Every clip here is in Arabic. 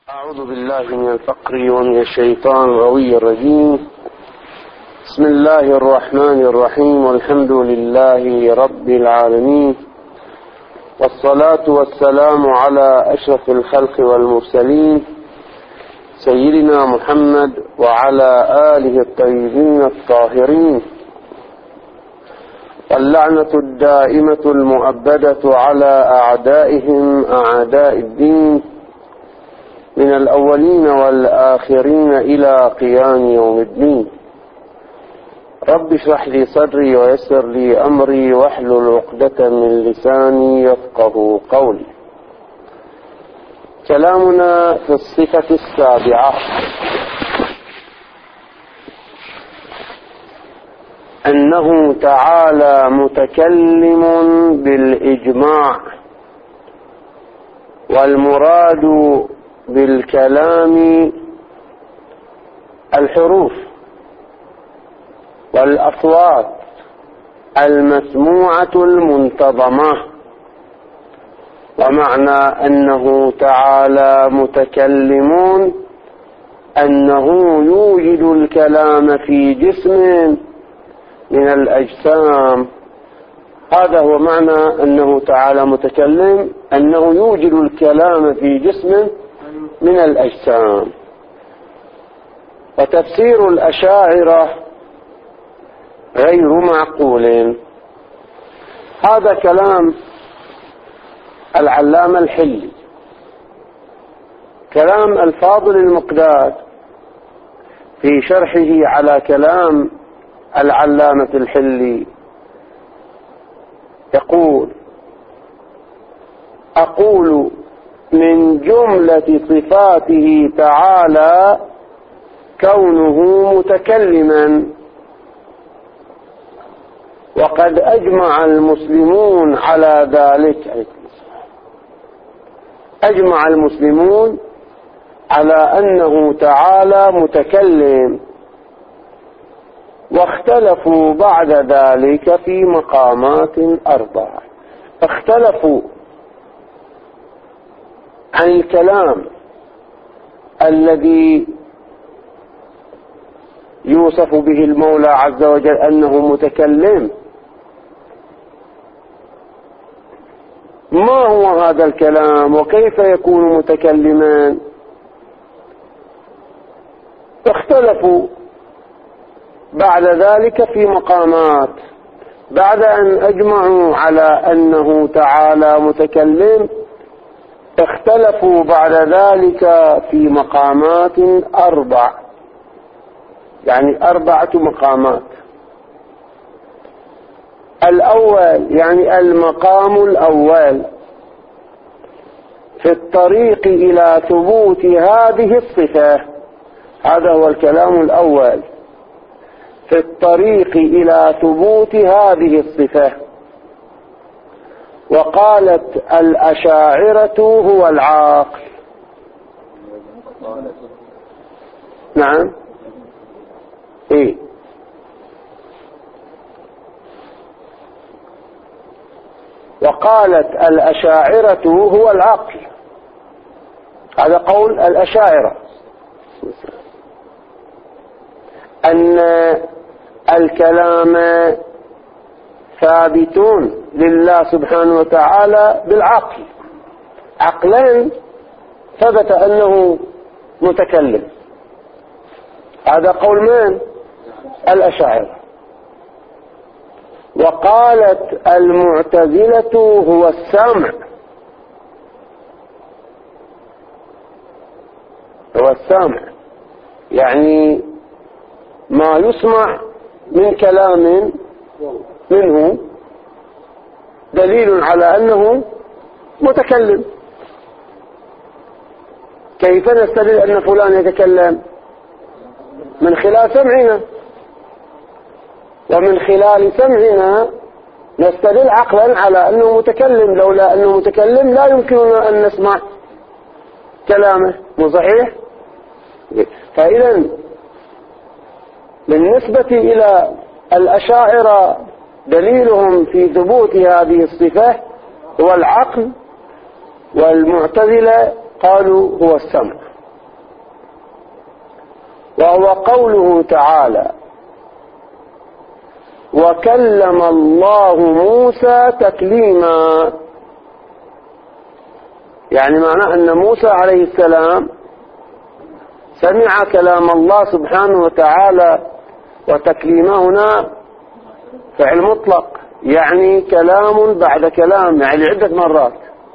أعوذ بالله من الفقر ومن الشيطان الغوي الرجيم. بسم الله الرحمن الرحيم، والحمد لله رب العالمين، والصلاة والسلام على أشرف الخلق والمرسلين سيدنا محمد وعلى آله الطيبين الطاهرين، واللعنة الدائمة المؤبدة على أعدائهم أعداء الدين من الأولين والآخرين إلى قيام يوم الدين. رب اشرح لي صدري ويسر لي أمري واحلل عقدة من لساني يفقه قولي. كلامنا في الصفة السابعة، أنه تعالى متكلم بالإجماع، والمراد بالكلام الحروف والأصوات المسموعة المنتظمة. ومعنى أنه تعالى متكلم أنه يوجد الكلام في جسم من الأجسام. هذا هو معنى أنه تعالى متكلم، أنه يوجد الكلام في جسم من الأجسام. وتفسير الأشاعرة غير معقول. هذا كلام العلامة الحلي، كلام الفاضل المقداد في شرحه على كلام العلامة الحلي، يقول: أقول من جملة صفاته تعالى كونه متكلما، وقد أجمع المسلمون على ذلك. أجمع المسلمون على أنه تعالى متكلم، واختلفوا بعد ذلك في مقامات أربعة. اختلفوا عن الكلام الذي يوصف به المولى عز وجل أنه متكلم. ما هو هذا الكلام وكيف يكون متكلما؟ اختلفوا بعد ذلك في مقامات. بعد أن أجمعوا على أنه تعالى متكلم، اختلفوا بعد ذلك في مقامات أربع، يعني 4 مقامات. الأول، يعني المقام الأول في الطريق إلى ثبوت هذه الصفة. هذا هو الكلام الأول في الطريق إلى ثبوت هذه الصفة. وقالت الأشاعرة هو العاقل. نعم، إيه؟ وقالت الأشاعرة هو العقل. هذا قول الأشاعرة، أن الكلام ثابتون لله سبحانه وتعالى بالعقل. عقلا ثبت أنه متكلم. هذا قول من؟ الأشاعرة. وقالت المعتزلة هو السمع. هو السمع، يعني ما يسمع من كلام منه دليل على أنه متكلم. كيف نستدل أن فلان يتكلم؟ من خلال سمعنا، ومن خلال سمعنا نستدل عقلا على أنه متكلم. لولا أنه متكلم لا يمكننا أن نسمع كلامه، مو صحيح؟ فإذا بالنسبة إلى الأشاعرة دليلهم في ثبوت هذه الصفة هو العقل، والمعتزلة قالوا هو السمع. وهو قوله تعالى: وكلم الله موسى تكليما. يعني معناه أن موسى عليه السلام سمع كلام الله سبحانه وتعالى، وتكليمه هنا فعل مطلق، يعني كلام بعد كلام، يعني عدة مرات.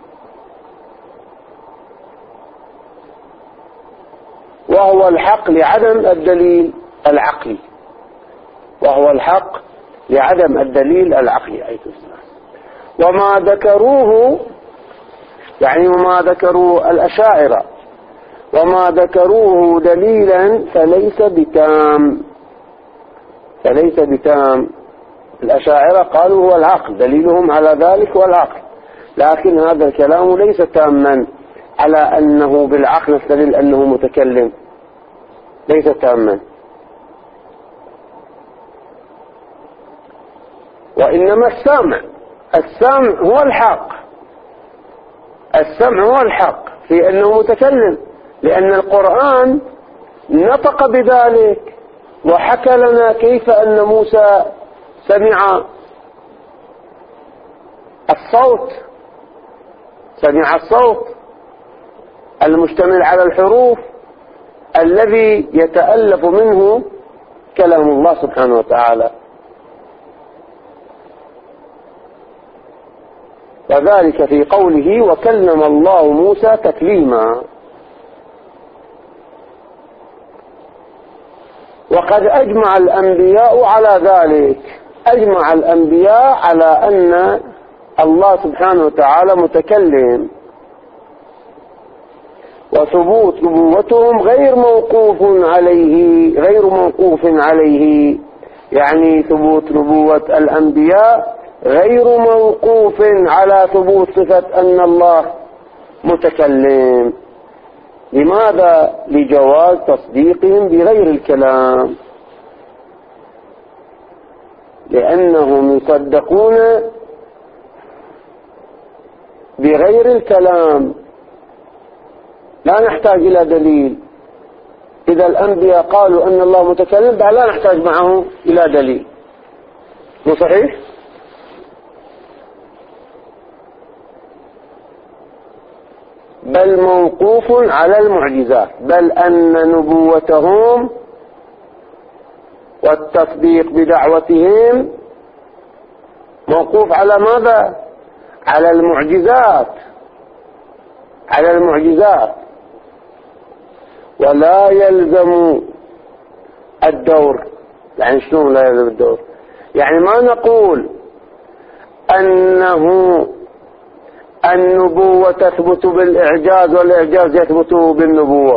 وهو الحق لعدم الدليل العقلي، وهو الحق لعدم الدليل العقلي أيضا. وما ذكروه، يعني وما ذكروا الأشاعرة، وما ذكروه دليلا فليس بتام، فليس بتام. الأشاعرة قالوا هو العقل، دليلهم على ذلك هو العقل، لكن هذا الكلام ليس تاما على أنه بالعقل نستدل أنه متكلم، ليس تاما. وإنما السمع هو الحق، السمع هو الحق في أنه متكلم، لأن القرآن نطق بذلك وحكى لنا كيف أن موسى سمع الصوت، سمع الصوت المشتمل على الحروف الذي يتألف منه كلام الله سبحانه وتعالى. وذلك في قوله: وكلم الله موسى تكليما. وقد أجمع الأنبياء على ذلك، أجمع الأنبياء على أن الله سبحانه وتعالى متكلم، وثبوت نبوتهم غير موقوف عليه، يعني ثبوت نبوة الأنبياء غير موقوف على ثبوت صفة أن الله متكلم. لماذا؟ لجواز تصديقهم بغير الكلام، لأنهم يصدقون بغير الكلام، لا نحتاج إلى دليل. إذا الأنبياء قالوا أن الله متكلم لا نحتاج معه إلى دليل، مو صحيح؟ بل موقوف على المعجزات، بل أن نبوتهم والتصديق بدعوتهم موقوف على ماذا؟ على المعجزات، على المعجزات. ولا يلزم الدور. يعني شنو لا يلزم الدور؟ يعني ما نقول أنه النبوة تثبت بالإعجاز والإعجاز يثبت بالنبوة.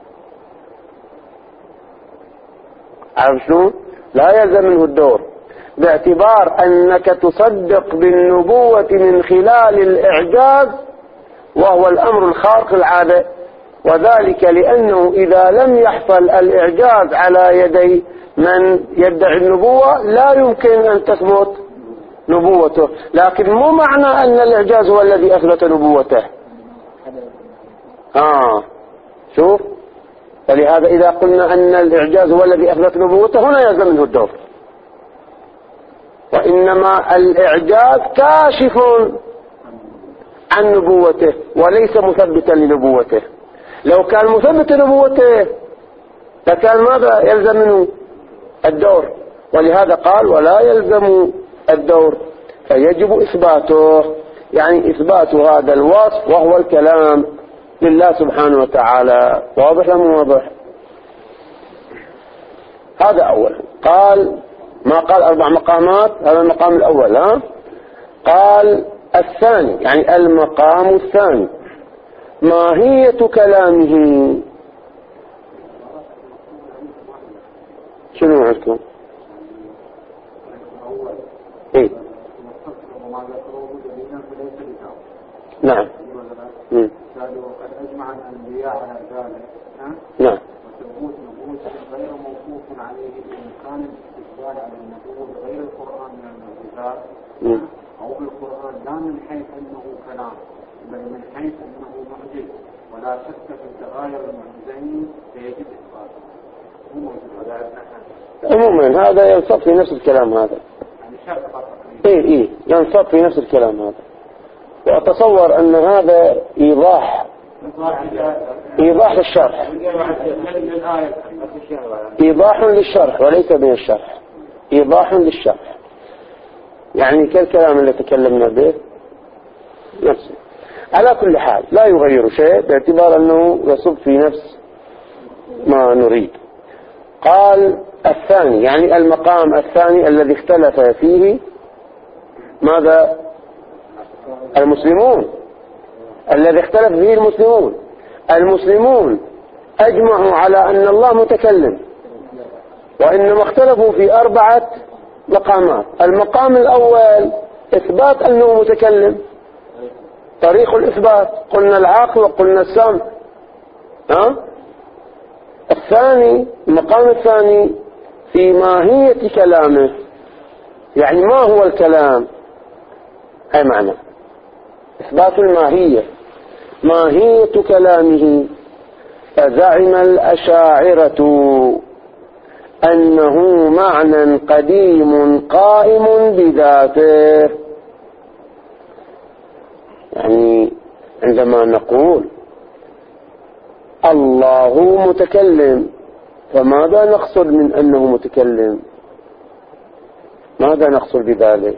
عارف شنو؟ لا يلزم منه الدور، باعتبار أنك تصدق بالنبوة من خلال الإعجاز، وهو الأمر الخارق العادة. وذلك لأنه إذا لم يحصل الإعجاز على يدي من يدعي النبوة لا يمكن أن تثبت نبوته. لكن مو معنى أن الإعجاز هو الذي أثبت نبوته. شوف، فلهذا إذا قلنا أن الإعجاز هو الذي أثبت نبوته هنا يلزم منه الدور. وإنما الإعجاز كاشف عن نبوته وليس مثبتا لنبوته. لو كان مثبت لنبوته لكان ماذا يلزم منه الدور. ولهذا قال: ولا يلزم الدور، فيجب إثباته، يعني إثبات هذا الوصف وهو الكلام لله سبحانه وتعالى. واضح أم واضح؟ هذا أول. قال ما قال 4 مقامات، هذا المقام الأول. قال الثاني، يعني المقام الثاني: ماهية كلامه. شنو عندكم؟ إيه؟ نعم. وقد أجمع الأنبياء على ذلك. نعم. وثبوت نبوة غير موقوف عليه بإمكان الاستدلال على النبوة غير القرآن من المعجزات، أو بالقرآن لا من حيث أنه كلام بل من حيث أنه معجز، ولا شك في تغاير المعجزين فيجب إثباته. عموما هذا ينصب في نفس الكلام هذا. إيه ينصب في نفس الكلام هذا. وأتصور أن هذا إيضاح للشرح، إيضاح للشرح وليس من الشرح، إيضاح للشرح، يعني كالكلام اللي تكلمنا به نفسه. على كل حال لا يغير شيء باعتبار أنه يصب في نفس ما نريد. قال الثاني، يعني المقام الثاني الذي اختلف فيه ماذا؟ المسلمون، الذي اختلف فيه المسلمون أجمعوا على أن الله متكلم، وإنما اختلفوا في 4 مقامات. المقام الأول إثبات أنه متكلم، طريق الإثبات، قلنا العقل وقلنا السمع. الثاني، المقام الثاني في ماهية كلامه، يعني ما هو الكلام، أي معنى إثبات الماهية، ماهية كلامه. فزعم الأشاعرة أنه معنى قديم قائم بذاته. يعني عندما نقول الله متكلم، فماذا نقصد من أنه متكلم؟ ماذا نقصد بذلك؟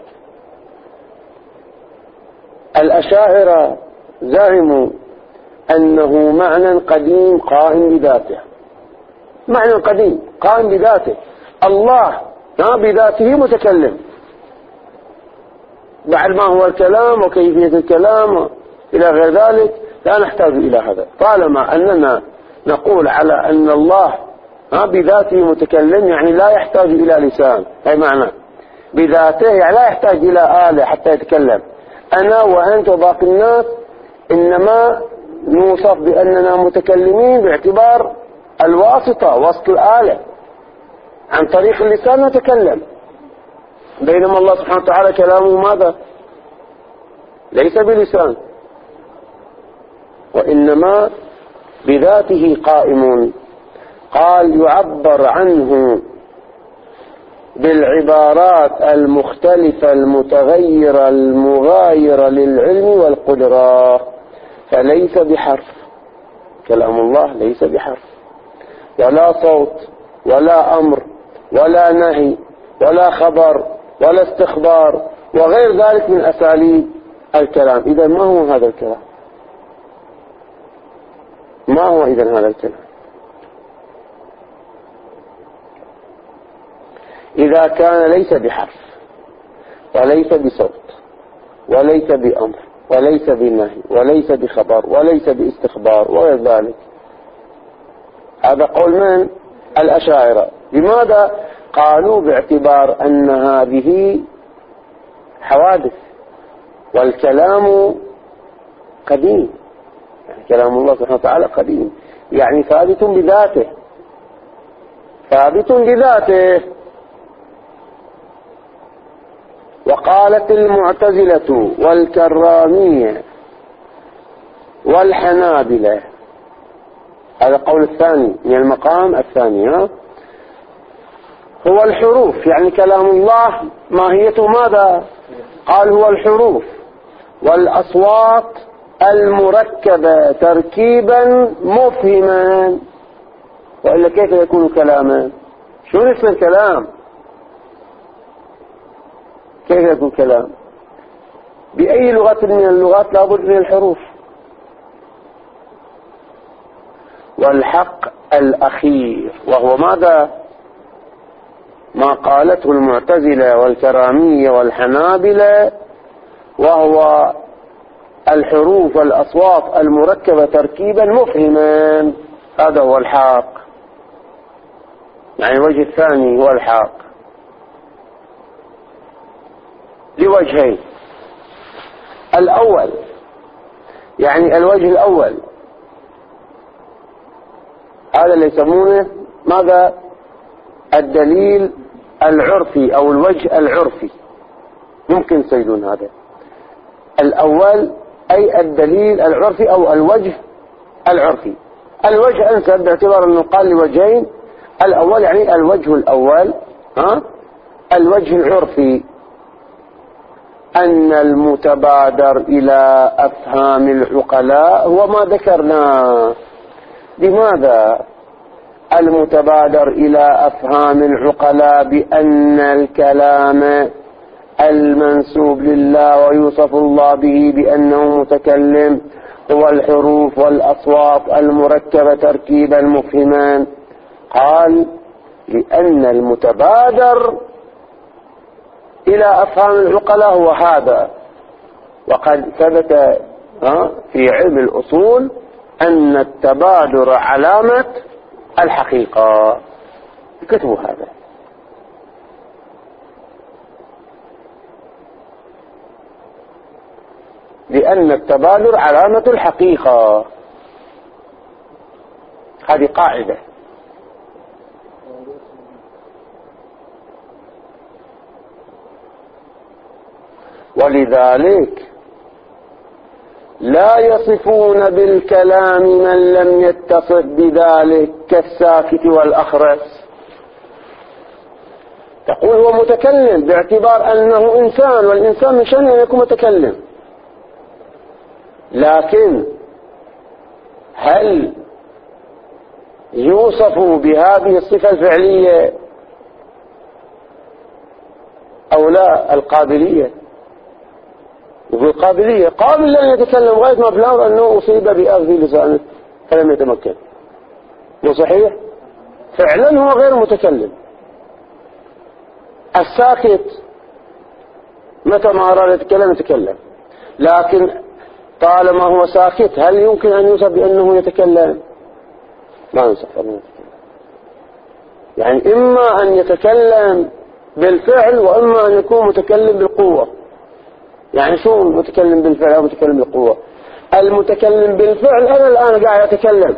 الأشاعرة زعموا أنه معنى قديم قائم بذاته، معنى قديم قائم بذاته. الله بذاته متكلم، بعد ما هو الكلام وكيفية الكلام إلى غير ذلك لا نحتاج إلى هذا. طالما أننا نقول على أن الله بذاته متكلم، يعني لا يحتاج إلى لسان، أي معنى بذاته يعني لا يحتاج إلى آلة حتى يتكلم. أنا وأنت وباقي الناس إنما نوصف بأننا متكلمين باعتبار الواسطة، وسط الآلة، عن طريق اللسان نتكلم. بينما الله سبحانه وتعالى كلامه ماذا؟ ليس بلسان، وإنما بذاته قائم. قال يعبر عنه بالعبارات المختلفة المتغيرة المغايرة للعلم والقدرة، فليس بحرف. كلام الله ليس بحرف، ولا صوت، ولا أمر، ولا نهي، ولا خبر، ولا استخبار، وغير ذلك من أساليب الكلام. إذا ما هو هذا الكلام؟ ما هو إذن هذا الكلام؟ إذا كان ليس بحرف، وليس بصوت، وليس بأمر، وليس بنهي، وليس بخبر، وليس باستخبار، وغير ذلك. هذا قول من؟ الأشاعرة. لماذا؟ قالوا باعتبار أن هذه حوادث، والكلام قديم، يعني كلام الله سبحانه وتعالى قديم، يعني ثابت بذاته، ثابت بذاته. وقالت المعتزلة والكرامية والحنابلة، هذا القول الثاني من المقام الثاني، هو الحروف، يعني كلام الله ماهيته ماذا؟ قال هو الحروف والأصوات المركبة تركيبا مفهما، وإلا كيف يكون كلاما؟ شو اسم الكلام؟ كيف يكون كلام؟ بأي لغة من اللغات لابد من الحروف. والحق الأخير وهو ماذا؟ ما قالته المعتزلة والكرامية والحنابلة، وهو الحروف والأصوات المركبة تركيبا مفهما. هذا هو الحق، يعني الوجه الثاني هو الحق لوجهين. الأول يعني الوجه الأول هذا اللي يسمونه ماذا؟ الدليل العرفي أو الوجه العرفي، ممكن تسيدون هذا الأول، أي الدليل العرفي أو الوجه العرفي. الوجه أنسب باعتبار أنه قال لوجهين، الأول يعني الوجه الأول الوجه العرفي أن المتبادر إلى أفهام العقلاء هو ما ذكرناه. لماذا المتبادر إلى أفهام العقلاء بأن الكلام المنسوب لله ويوصف الله به بأنه متكلم هو الحروف والأصوات المركبة تركيبا مفهما؟ قال لأن المتبادر إلى أفهام العقلاء هو هذا. وقد ثبت في علم الأصول أن التبادر علامة الحقيقة، كتبوا هذا. لأن التبادر علامة الحقيقة، هذه قاعدة. ولذلك لا يصفون بالكلام من لم يتصف بذلك كالساكت والأخرس. تقول هو متكلم باعتبار أنه إنسان، والإنسان من شأنه أن يكون متكلم، لكن هل يوصف بهذه الصفة الفعلية أو لا؟ القابلية، وبالقابلية قابل أن يتكلم غاية ما بلغ أنه أصيب بأخذ لسانه فلم يتمكن، وصحيح فعلا هو غير متكلم. الساكت متى ما أراد يتكلم يتكلم، لكن طالما هو ساكت هل يمكن أن يوصف بأنه يتكلم؟ ما يوصف أنه يتكلم. يعني إما أن يتكلم بالفعل وإما أن يكون متكلم بالقوة. يعني شو متكلم بالفعل أو متكلم بالقوة؟ المتكلم بالفعل أنا الآن قاعد أتكلم،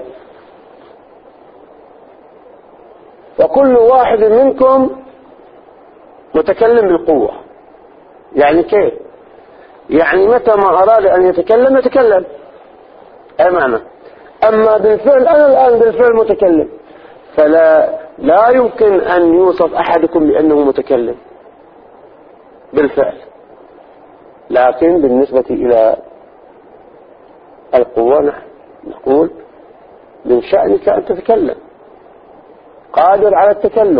وكل واحد منكم متكلم بالقوة. يعني كيف؟ يعني متى ما أراد أن يتكلم يتكلم، أي معنى. أما بالفعل أنا الآن بالفعل متكلم، فلا يمكن أن يوصف أحدكم بأنه متكلم بالفعل. لكن بالنسبة إلى القوة نقول من شأنك أن تتكلم، قادر على التكلم.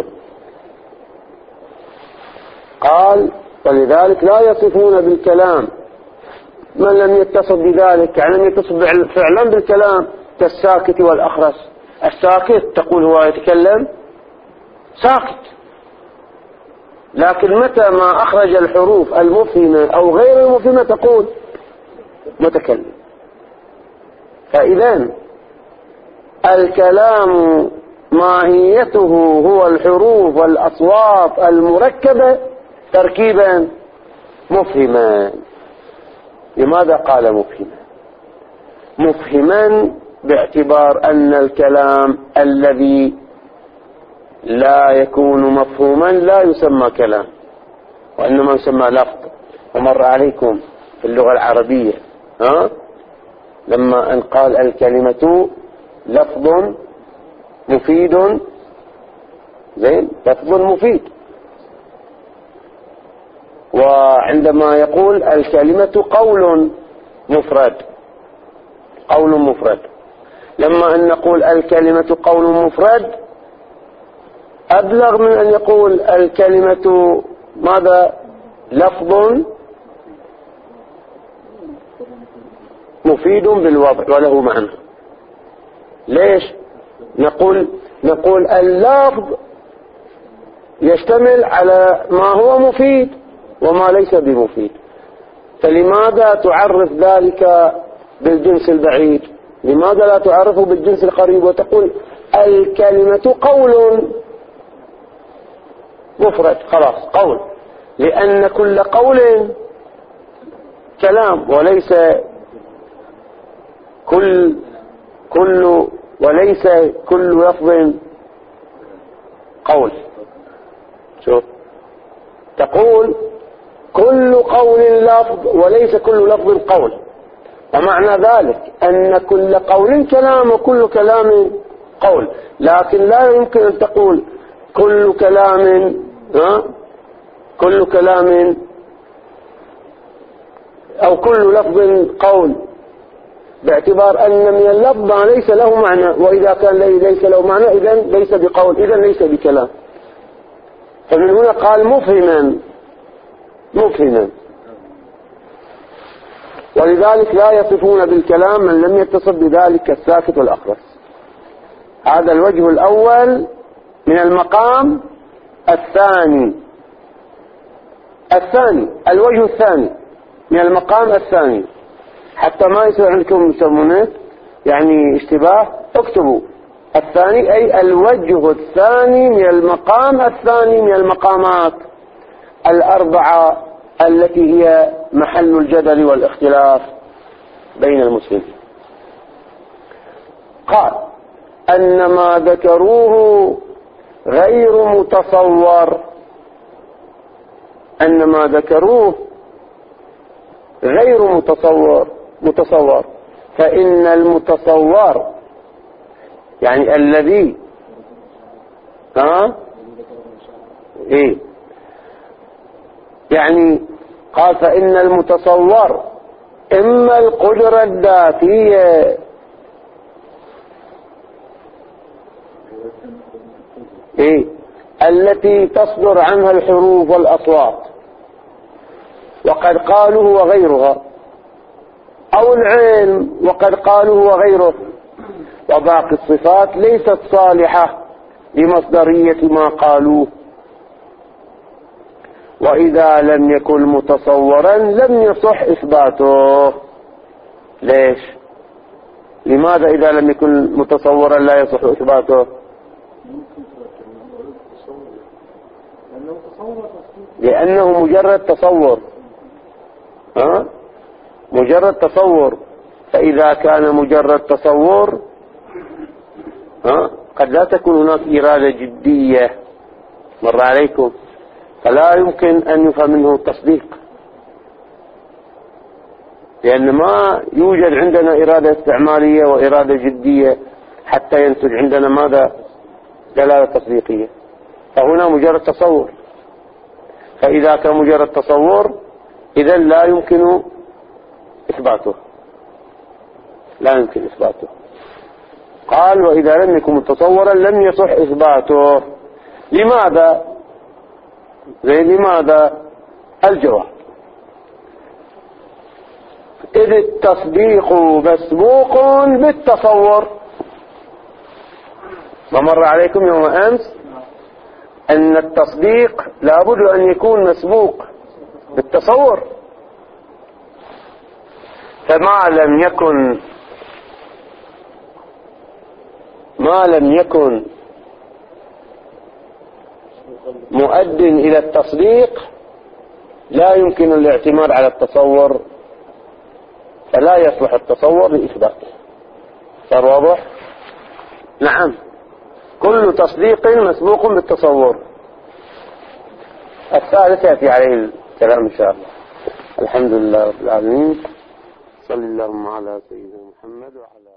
قال ولذلك لا يصفون بالكلام من لم يتصف بذلك، يعني لم يتصف فعلا بالكلام كالساكت والأخرس. الساكت تقول هو يتكلم ساكت، لكن متى ما أخرج الحروف المفهمة أو غير المفهمة تقول متكلم. فإذا الكلام ماهيته هو الحروف والأصوات المركبة تركيبا مفهما. لماذا قال مفهما؟ مفهما باعتبار أن الكلام الذي لا يكون مفهوما لا يسمى كلام، وإنما يسمى لفظ. ومر عليكم في اللغة العربية لما أن قال الكلمة لفظ مفيد، زين، لفظ مفيد. وعندما يقول الكلمة قول مفرد، قول مفرد. لما أن نقول الكلمة قول مفرد أبلغ من أن يقول الكلمة ماذا؟ لفظ مفيد بالوضع وله معنى. ليش؟ نقول اللفظ يشتمل على ما هو مفيد وما ليس بمفيد. فلماذا تعرف ذلك بالجنس البعيد؟ لماذا لا تعرفه بالجنس القريب وتقول الكلمة قول مفرد؟ خلاص قول، لأن كل قول كلام، وليس وليس كل لفظ قول. شوف، تقول كل قول لفظ وليس كل لفظ قول، ومعنى ذلك أن كل قول كلام وكل كلام قول، لكن لا يمكن أن تقول كل كلام كل كلام أو كل لفظ قول، باعتبار أن من اللفظ ما ليس له معنى، وإذا كان ليس له معنى إذن ليس بقول، إذن ليس بكلام. فمن هنا قال مفهما، ولذلك لا يصفون بالكلام من لم يتصف بذلك الساكت والأخرس. هذا الوجه الأول من المقام الثاني. الوجه الثاني من المقام الثاني، حتى ما يصير عندكم يسمونه يعني اشتباه، اكتبوا الثاني أي الوجه الثاني من المقام الثاني من المقامات الأربعة التي هي محل الجدل والاختلاف بين المسلمين. قال أن ما ذكروه غير متصور، أن ما ذكروه غير متصور، فإن المتصور يعني الذي يعني قال فإن المتصور إما القدرة الذاتية التي تصدر عنها الحروف والأصوات، وقد قالوا وغيرها، أو العلم وقد قالوا وغيره، وباقي الصفات ليست صالحة لمصدرية ما قالوه. وإذا لم يكن متصورا لم يصح إثباته. ليش؟ لماذا إذا لم يكن متصورا لا يصح إثباته؟ لأنه مجرد تصور، مجرد تصور. فإذا كان مجرد تصور قد لا تكون هناك إرادة جدية مر عليكم، فلا يمكن أن يفهم منه التصديق، لأن ما يوجد عندنا إرادة استعمالية وإرادة جدية حتى ينتج عندنا ماذا؟ دلالة تصديقية. فهنا مجرد تصور، فإذا كان مجرد تصور إذن لا يمكن إثباته، قال وإذا لم يكن متصورا لم يصح إثباته. لماذا؟ لماذا؟ الجواب إذ التصديق مسبوق بالتصور. ومر عليكم يوم أمس أن التصديق لابد أن يكون مسبوق بالتصور، فما لم يكن مؤد إلى التصديق لا يمكن الاعتماد على التصور، فلا يصلح التصور لإثباته. صار واضح؟ نعم، كل تصديق مسبوق بالتصور. الثالث يأتي عليه الكلام إن شاء الله. الحمد لله رب العالمين، صلى اللهم على سيدنا محمد وعلى